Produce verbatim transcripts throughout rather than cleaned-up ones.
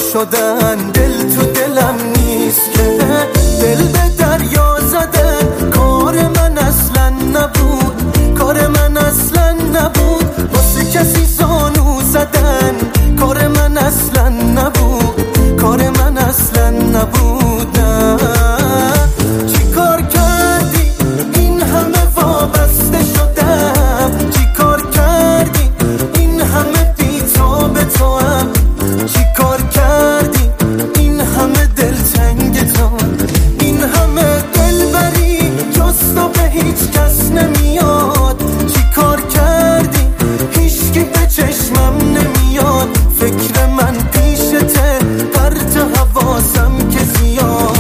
شدن، دل تو دلم نیست که دل به دریا زدن. کار من اصلا نبود، کار من اصلا نبود واسه کسی زانو زدن. کار من اصلا نبود، کار من اصلا نبود. چی کار کردی این همه وابسته شدم؟ چی کار کردی این همه بی تو به تو هم؟ چی کار کردی این همه دلتنگ تو؟ این همه دلبری جز تو به هیچ کس نمیاد. چی کار کردی هیچکی به چشمم نمیاد. فکر من پیشته پرت حواسم که زیاد.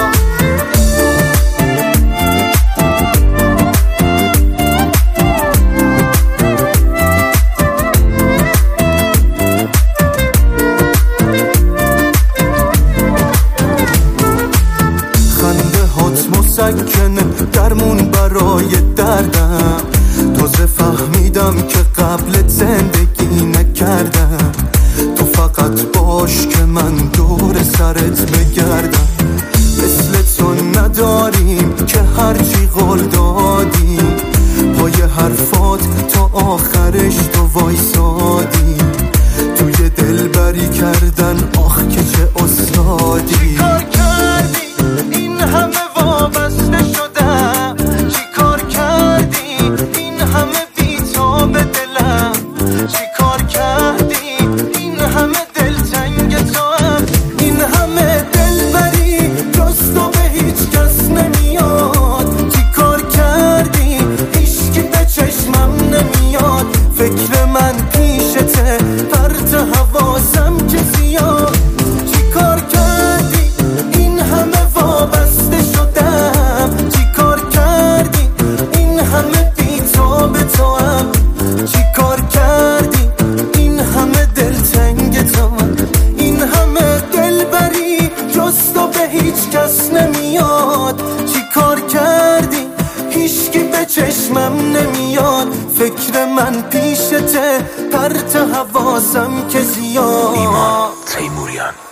خنده هات مسکنه درمون برای دردم. تازه فهمیدم که قبل زندگی نکردم. تو فقط باش که من دور سرت بگردم. مثل تو نداریم که هرچی قول دادی پای حرفات تا آخرش تو وایسادی. توی دلبری کردن آخ که چه استادی. چی کار کردی این همه وابسته شدم؟ چی کار کردی این همه بی تو به دلم؟ چی کار کردی این همه دلتنگ تو هم؟ این همه دلبری جز تو به هیچ کس نمیاد. چی کار کردی هیچکی به چشمم نمیاد. فکر من پیشته پرت حواسم که زیاد. چی کار کردی این همه وابسته شدم؟ چی کار کردی این همه بی تو به تو هم؟ چی کار کردی این همه دلتنگ تو؟ این همه دلبری جز تو به هیچ کس نمیاد. چی کار کردی هیچکی به چشمم نمیاد. فکر من پیشته پرت حواسم که زیاد. ایمان تیموریان.